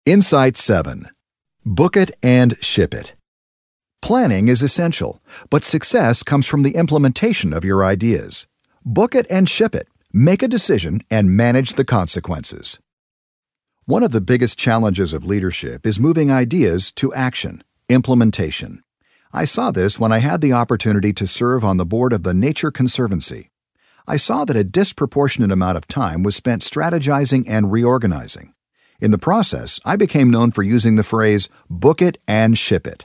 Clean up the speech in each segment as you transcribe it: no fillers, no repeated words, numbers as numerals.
Insight 7. Book it and ship it. Planning is essential, but success comes from the implementation of your ideas. Book it and ship it. Make a decision and manage the consequences. One of the biggest challenges of leadership is moving ideas to action, implementation. I saw this when I had the opportunity to serve on the board of the Nature Conservancy. I saw that a disproportionate amount of time was spent strategizing and reorganizing. In the process, I became known for using the phrase, book it and ship it.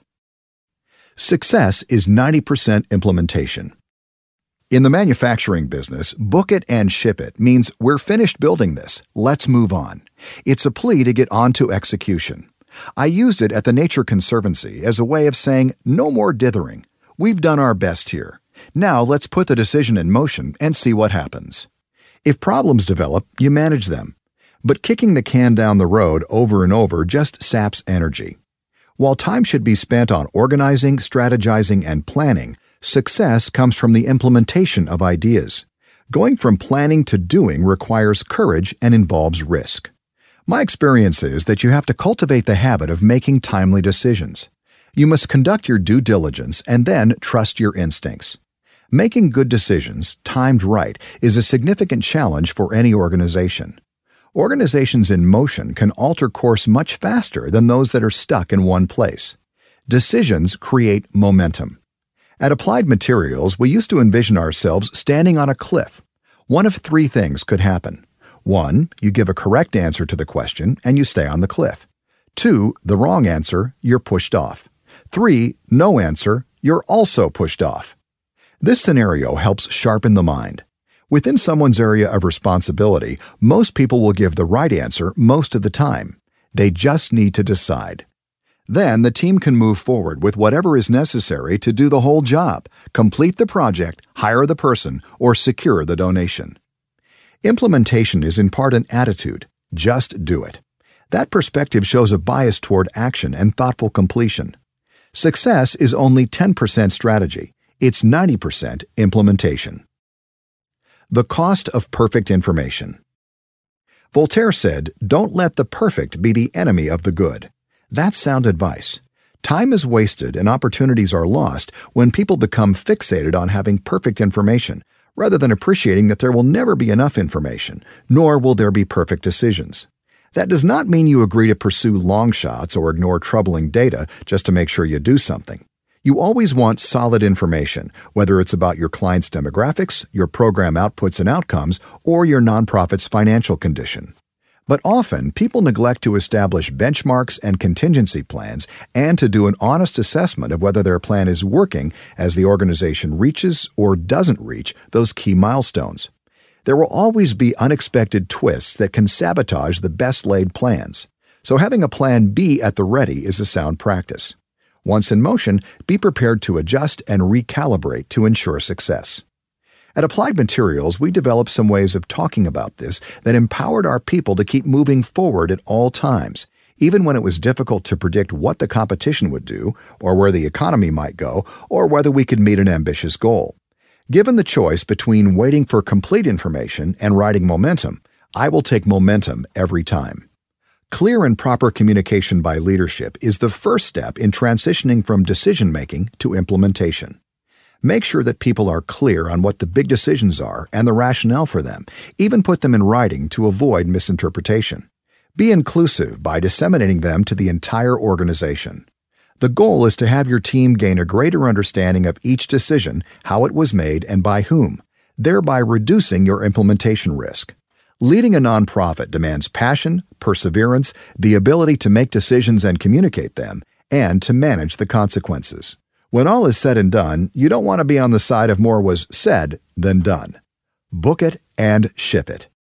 Success is 90% implementation. In the manufacturing business, book it and ship it means we're finished building this, let's move on. It's a plea to get on to execution. I used it at the Nature Conservancy as a way of saying, no more dithering. We've done our best here. Now let's put the decision in motion and see what happens. If problems develop, you manage them. But kicking the can down the road over and over just saps energy. While time should be spent on organizing, strategizing, and planning, success comes from the implementation of ideas. Going from planning to doing requires courage and involves risk. My experience is that you have to cultivate the habit of making timely decisions. You must conduct your due diligence and then trust your instincts. Making good decisions, timed right, is a significant challenge for any organization. Organizations in motion can alter course much faster than those that are stuck in one place. Decisions create momentum. At Applied Materials, we used to envision ourselves standing on a cliff. One of three things could happen. 1, you give a correct answer to the question and you stay on the cliff. 2, the wrong answer, you're pushed off. 3, no answer, you're also pushed off. This scenario helps sharpen the mind. Within someone's area of responsibility, most people will give the right answer most of the time. They just need to decide. Then the team can move forward with whatever is necessary to do the whole job, complete the project, hire the person, or secure the donation. Implementation is in part an attitude. Just do it. That perspective shows a bias toward action and thoughtful completion. Success is only 10% strategy. It's 90% implementation. The cost of perfect information. Voltaire said, "Don't let the perfect be the enemy of the good." That's sound advice. Time is wasted and opportunities are lost when people become fixated on having perfect information, rather than appreciating that there will never be enough information, nor will there be perfect decisions. That does not mean you agree to pursue long shots or ignore troubling data just to make sure you do something. You always want solid information, whether it's about your client's demographics, your program outputs and outcomes, or your nonprofit's financial condition. But often, people neglect to establish benchmarks and contingency plans and to do an honest assessment of whether their plan is working as the organization reaches or doesn't reach those key milestones. There will always be unexpected twists that can sabotage the best-laid plans. So having a plan B at the ready is a sound practice. Once in motion, be prepared to adjust and recalibrate to ensure success. At Applied Materials, we developed some ways of talking about this that empowered our people to keep moving forward at all times, even when it was difficult to predict what the competition would do, or where the economy might go, or whether we could meet an ambitious goal. Given the choice between waiting for complete information and riding momentum, I will take momentum every time. Clear and proper communication by leadership is the first step in transitioning from decision-making to implementation. Make sure that people are clear on what the big decisions are and the rationale for them. Even put them in writing to avoid misinterpretation. Be inclusive by disseminating them to the entire organization. The goal is to have your team gain a greater understanding of each decision, how it was made, and by whom, thereby reducing your implementation risk. Leading a nonprofit demands passion, perseverance, the ability to make decisions and communicate them, and to manage the consequences. When all is said and done, you don't want to be on the side of more was said than done. Book it and ship it.